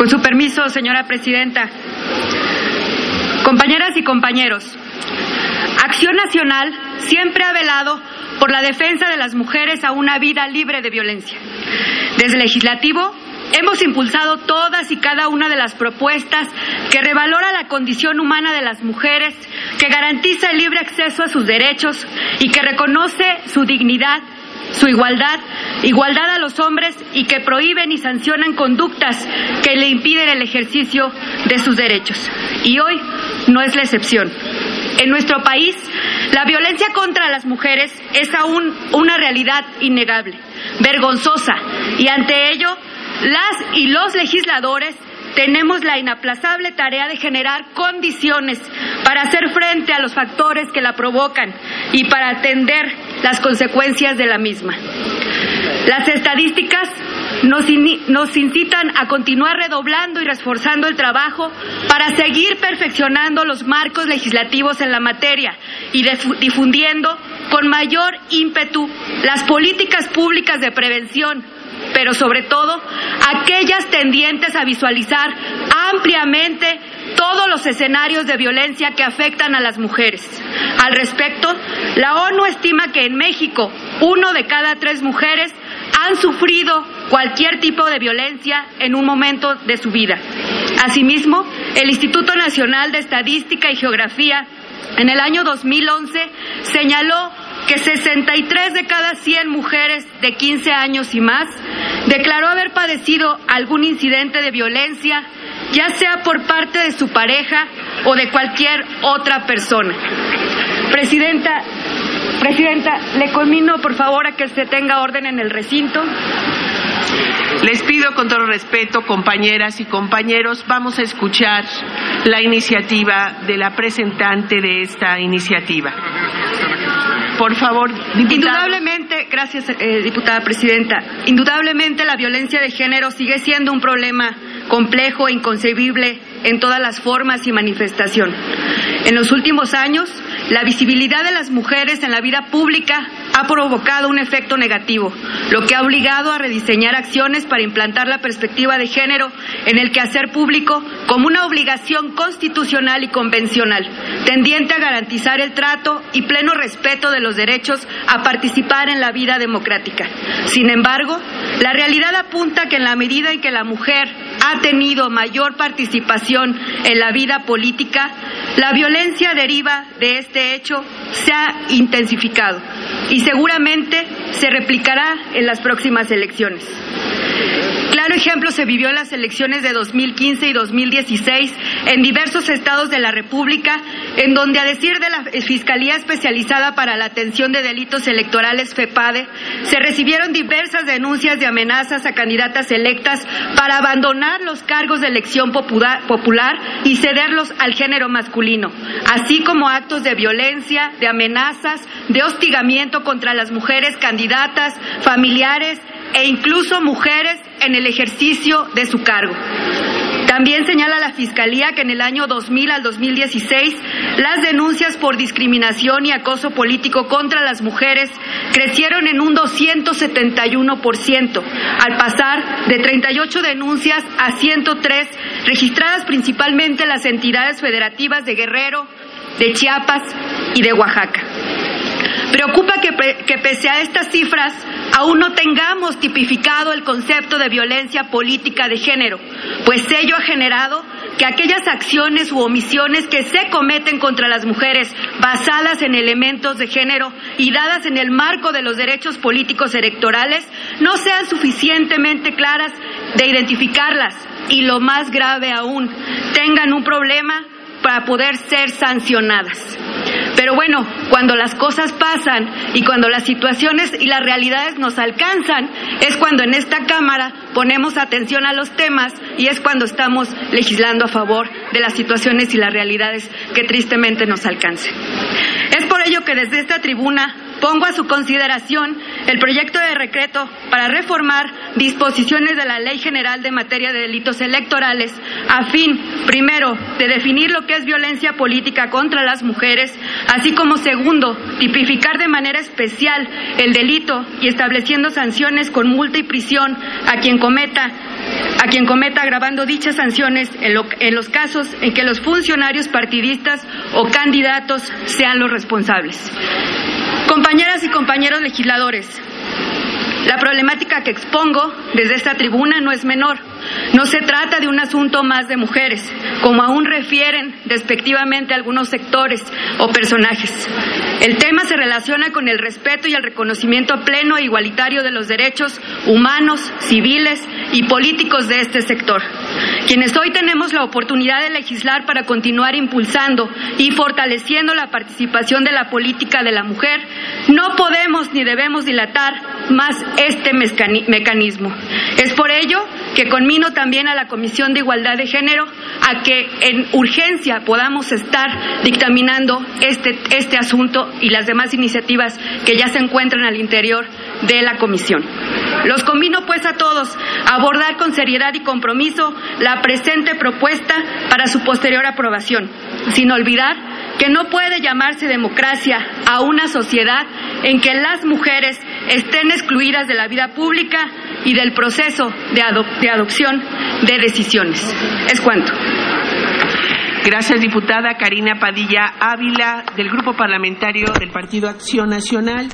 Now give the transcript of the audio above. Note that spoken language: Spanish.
Con su permiso, señora presidenta. Compañeras y compañeros, Acción Nacional siempre ha velado por la defensa de las mujeres a una vida libre de violencia. Desde el Legislativo hemos impulsado todas y cada una de las propuestas que revalora la condición humana de las mujeres, que garantiza el libre acceso a sus derechos y que reconoce su dignidad, su igualdad a los hombres y que prohíben y sancionan conductas que le impiden el ejercicio de sus derechos. Y hoy no es la excepción. En nuestro país, la violencia contra las mujeres es aún una realidad innegable, vergonzosa, y ante ello, las y los legisladores tenemos la inaplazable tarea de generar condiciones para hacer frente a los factores que la provocan y para atender las consecuencias de la misma. Las estadísticas nos incitan a continuar redoblando y reforzando el trabajo para seguir perfeccionando los marcos legislativos en la materia y difundiendo con mayor ímpetu las políticas públicas de prevención, pero sobre todo aquellas tendientes a visualizar ampliamente todos los escenarios de violencia que afectan a las mujeres. Al respecto, la ONU estima que en México 1 de cada 3 mujeres han sufrido cualquier tipo de violencia en un momento de su vida. Asimismo, el Instituto Nacional de Estadística y Geografía en el año 2011 señaló que 63 de cada 100 mujeres de 15 años y más declaró haber padecido algún incidente de violencia, ya sea por parte de su pareja o de cualquier otra persona. Presidenta, le conmino por favor a que se tenga orden en el recinto. Les pido con todo respeto, compañeras y compañeros, vamos a escuchar la iniciativa de la presentante de esta iniciativa. Por favor, diputado. Indudablemente, gracias, diputada presidenta. Indudablemente la violencia de género sigue siendo un problema complejo e inconcebible en todas las formas y manifestación. En los últimos años, la visibilidad de las mujeres en la vida pública ha provocado un efecto negativo, lo que ha obligado a rediseñar acciones para implantar la perspectiva de género en el quehacer público como una obligación constitucional y convencional, tendiente a garantizar el trato y pleno respeto de los derechos a participar en la vida democrática. Sin embargo, la realidad apunta que en la medida en que la mujer ha tenido mayor participación en la vida política, la violencia deriva de este hecho se ha intensificado y seguramente se replicará en las próximas elecciones. Claro ejemplo se vivió en las elecciones de 2015 y 2016 en diversos estados de la República, en donde, a decir de la Fiscalía Especializada para la Atención de Delitos Electorales, FEPADE, se recibieron diversas denuncias de amenazas a candidatas electas para abandonar los cargos de elección popular y cederlos al género masculino, así como actos de violencia, de amenazas, de hostigamiento contra las mujeres candidatas, familiares e incluso mujeres en el ejercicio de su cargo. También señala la Fiscalía que en el año 2000 al 2016 las denuncias por discriminación y acoso político contra las mujeres crecieron en un 271%, al pasar de 38 denuncias a 103, registradas principalmente en las entidades federativas de Guerrero, de Chiapas y de Oaxaca. Preocupa que pese a estas cifras aún no tengamos tipificado el concepto de violencia política de género, pues ello ha generado que aquellas acciones u omisiones que se cometen contra las mujeres basadas en elementos de género y dadas en el marco de los derechos políticos electorales no sean suficientemente claras de identificarlas y, lo más grave aún, tengan un problema para poder ser sancionadas. Pero bueno, cuando las cosas pasan y cuando las situaciones y las realidades nos alcanzan, es cuando en esta Cámara ponemos atención a los temas y es cuando estamos legislando a favor de las situaciones y las realidades que tristemente nos alcancen. Es por ello que desde esta tribuna pongo a su consideración el proyecto de decreto para reformar disposiciones de la Ley General de Materia de Delitos Electorales a fin, primero, de definir lo que es violencia política contra las mujeres, así como, segundo, tipificar de manera especial el delito y estableciendo sanciones con multa y prisión a quien cometa a quien cometa agravando dichas sanciones en los casos en que los funcionarios partidistas o candidatos sean los responsables. Compañeras y compañeros legisladores, la problemática que expongo desde esta tribuna no es menor. No se trata de un asunto más de mujeres, como aún refieren despectivamente algunos sectores o personajes. El tema se relaciona con el respeto y el reconocimiento pleno e igualitario de los derechos humanos, civiles y políticos de este sector. Quienes hoy tenemos la oportunidad de legislar para continuar impulsando y fortaleciendo la participación de la política de la mujer, no podemos ni debemos dilatar más este mecanismo. Es por ello que conmino también a la Comisión de Igualdad de Género a que en urgencia podamos estar dictaminando este asunto y las demás iniciativas que ya se encuentran al interior de la comisión. Los convino pues a todos a abordar con seriedad y compromiso la presente propuesta para su posterior aprobación, sin olvidar que no puede llamarse democracia a una sociedad en que las mujeres estén excluidas de la vida pública y del proceso de adopción de decisiones. Es cuanto. Gracias, diputada Karina Padilla Ávila, del Grupo Parlamentario del Partido Acción Nacional.